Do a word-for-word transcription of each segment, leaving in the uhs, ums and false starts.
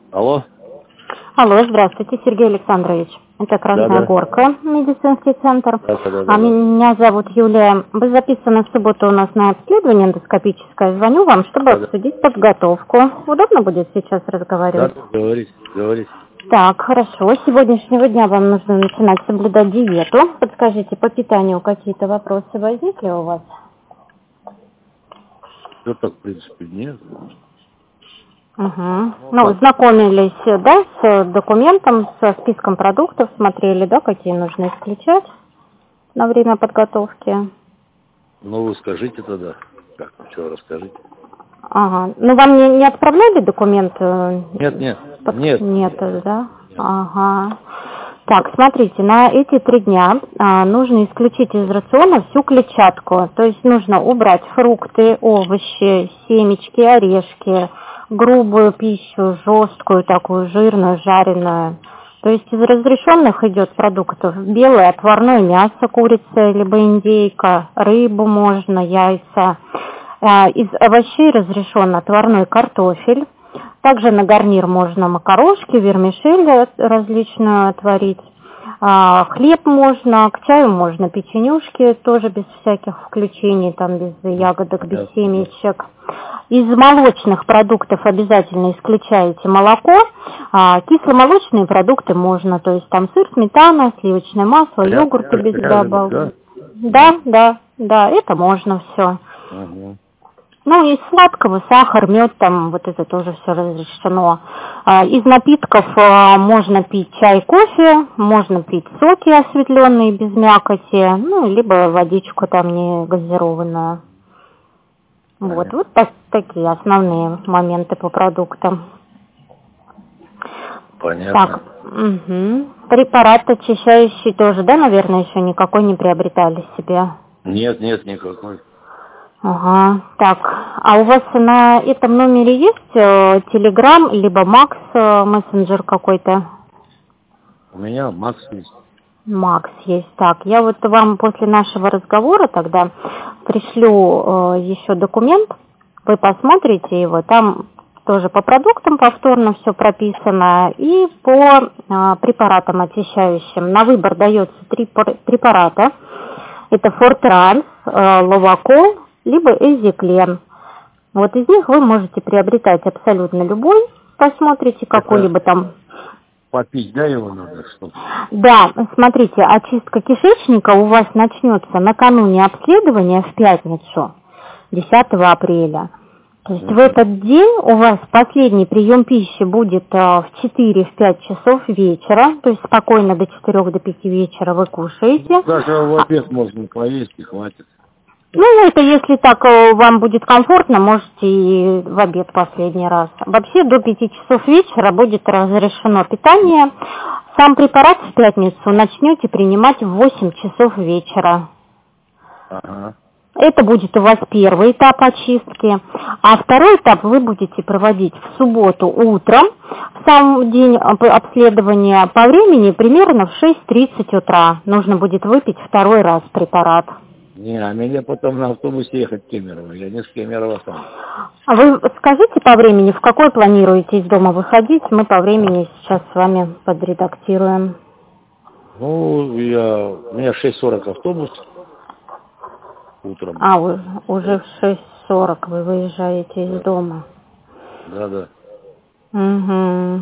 Алло. Алло, здравствуйте, Сергей Александрович. Это Красная Да, да. Горка, медицинский центр. Да, да, да, да, А да. меня зовут Юлия. Вы записаны в субботу у нас на обследование эндоскопическое. Звоню вам, чтобы Да, да. обсудить подготовку. Удобно будет сейчас разговаривать? Да, говорите, говорите. Так, хорошо. С сегодняшнего дня вам нужно начинать соблюдать диету. Подскажите, по питанию какие-то вопросы возникли у вас? Да так, в принципе, нет. Угу. Ну, Ну, так. знакомились, да, с документом, со списком продуктов, смотрели, да, какие нужно исключать на время подготовки. Ну, вы скажите тогда. Как, что, расскажите. Ага. Ну, вам не, не отправляли документы? Нет, нет, Под- нет. Нет, да? Нет. Ага. Так, смотрите, на эти три дня а, нужно исключить из рациона всю клетчатку. То есть нужно убрать фрукты, овощи, семечки, орешки, грубую пищу, жесткую, такую жирную, жареную. То есть из разрешенных идет продуктов белое отварное мясо, курица либо индейка, рыбу можно, яйца. А, Из овощей разрешен отварной картофель. Также на гарнир можно макарошки, вермишель различную отварить. А, Хлеб можно, к чаю можно печенюшки, тоже без всяких включений, там без ягодок, без Понятно. семечек. Из молочных продуктов обязательно исключаете молоко. А, Кисломолочные продукты можно, то есть там сыр, сметана, сливочное масло, Ря- йогурты ря- без ряженый, добавок. да? Да, да, да, это можно все. Угу. Ну, из сладкого сахар, мед, там, вот это тоже все разрешено. А, Из напитков а, можно пить чай, кофе, можно пить соки осветленные без мякоти, ну, либо водичку там не газированную. Вот, Понятно. вот так- такие основные моменты по продуктам. Понятно. Так, угу. Препарат очищающий тоже, да, наверное, еще никакой не приобретали себе? Нет, нет, никакой. Ага, так, а у вас на этом номере есть Telegram, либо Макс, э, мессенджер какой-то? У меня Макс есть. Макс есть. Так, я вот вам после нашего разговора тогда пришлю э, еще документ, вы посмотрите его, там тоже по продуктам повторно все прописано и по э, препаратам очищающим. На выбор дается три пр- препарата. Это Фортранс, э, Ловакол, либо Эзиклен. Вот из них вы можете приобретать абсолютно любой. Посмотрите какой-либо там. Попить, да, его надо, что? Да, смотрите, очистка кишечника у вас начнется накануне обследования в пятницу, десятого апреля. То есть в этот день у вас последний прием пищи будет в четыре-пять часов вечера, то есть спокойно до четырёх до пяти вечера вы кушаете. Даже в обед можно поесть и хватит. Ну, это если так э, вам будет комфортно, можете и в обед последний раз. Вообще до пяти часов вечера будет разрешено питание. Сам препарат в пятницу начнете принимать в восемь часов вечера. Ага. Это будет у вас первый этап очистки. А второй этап вы будете проводить в субботу утром, в сам день об- обследования по времени примерно в шесть тридцать утра. Нужно будет выпить второй раз препарат. Не, а мне потом на автобусе ехать в Кемерово. Я не с Кемерово сам. А вы скажите по времени, в какой планируете из дома выходить? Мы по времени сейчас с вами подредактируем. Ну, я, у меня в шесть сорок автобус утром. А, вы уже в шесть сорок вы выезжаете из дома. Да, да. Угу.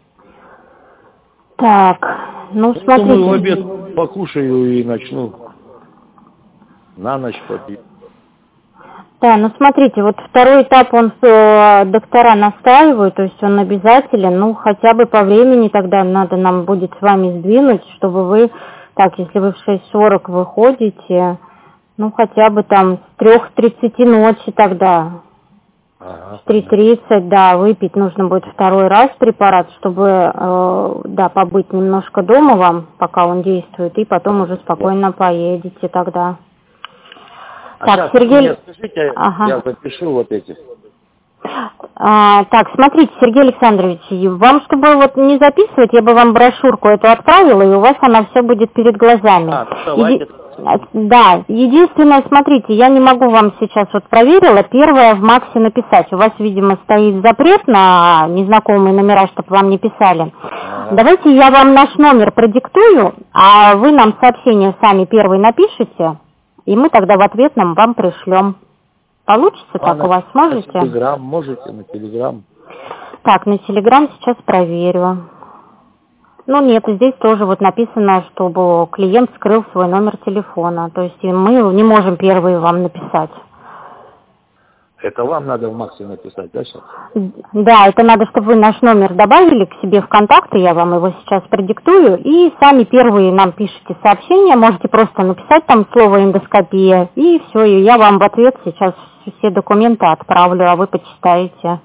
Так, ну Я смотрите. думаю, в обед покушаю и начну на ночь попить. Да, ну смотрите, вот второй этап, он э, доктора настаивают, то есть он обязателен, ну хотя бы по времени тогда надо нам будет с вами сдвинуть, чтобы вы, так, если вы в шесть сорок выходите, ну хотя бы там с трех тридцати ночи тогда, Ага, с три тридцать, да, выпить нужно будет второй раз препарат, чтобы, э, да, побыть немножко дома вам, пока он действует, и потом уже спокойно поедете тогда. А Так, сейчас Сергей... мне скажите, Ага. я запишу вот эти. А, так, смотрите, Сергей Александрович, вам, чтобы вот не записывать, я бы вам брошюрку эту отправила, и у вас она все будет перед глазами. А, ну, давайте, Еди- Да, единственное, смотрите, я не могу вам сейчас, вот проверила, первое в Максе написать. У вас, видимо, стоит запрет на незнакомые номера, чтобы вам не писали. Ага. Давайте я вам наш номер продиктую, а вы нам сообщение сами первый напишите, и мы тогда в ответном вам пришлем. Получится А так на, у вас, сможете? На Телеграм можете, на Телеграм. Так, на Телеграм сейчас проверю. Ну нет, здесь тоже вот написано, чтобы клиент скрыл свой номер телефона. То есть мы не можем первые вам написать. Это вам надо в Максе написать, да, сейчас? Да, это надо, чтобы вы наш номер добавили к себе в контакты, я вам его сейчас продиктую, и сами первые нам пишите сообщение, можете просто написать там слово эндоскопия, и все, и я вам в ответ сейчас все документы отправлю, а вы почитаете.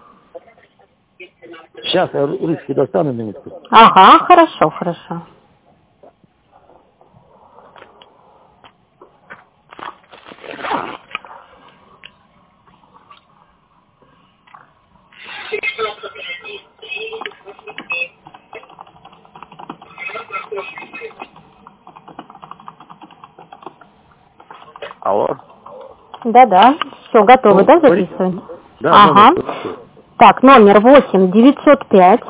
Сейчас я ручки достану минутку. Ага, хорошо, хорошо. Алло. Да-да, все, готовы, Ну, да, говорите. записывать? Да, Ага. номер Так, номер восемь девятьсот пять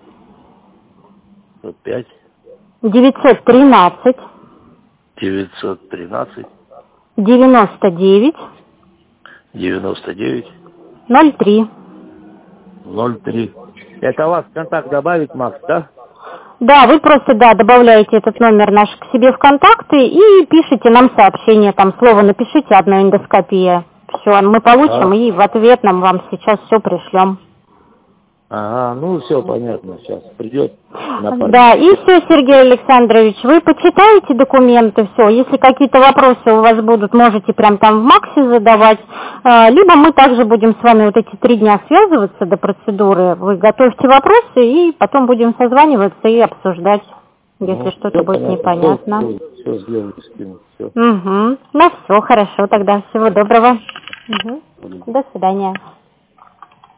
пять девятьсот тринадцать девятьсот тринадцать девяносто девять девяносто девять ноль три. ноль три. Это вас в контакт добавить, Макс, да? Да, вы просто, да, добавляете этот номер наш к себе в контакты и пишите нам сообщение, там слово напишите, одно эндоскопия. Все, мы получим А. и в ответ нам вам сейчас все пришлем. Ага, ну все понятно, сейчас придет на память. Да, и все, Сергей Александрович, вы почитаете документы, все, если какие-то вопросы у вас будут, можете прям там в Максе задавать, либо мы также будем с вами вот эти три дня связываться до процедуры, вы готовьте вопросы и потом будем созваниваться и обсуждать, если Ну, что-то будет понятно. непонятно. Все, все, все сделаю, скину, все. Угу. Ну все, хорошо, тогда всего доброго. Угу. До свидания.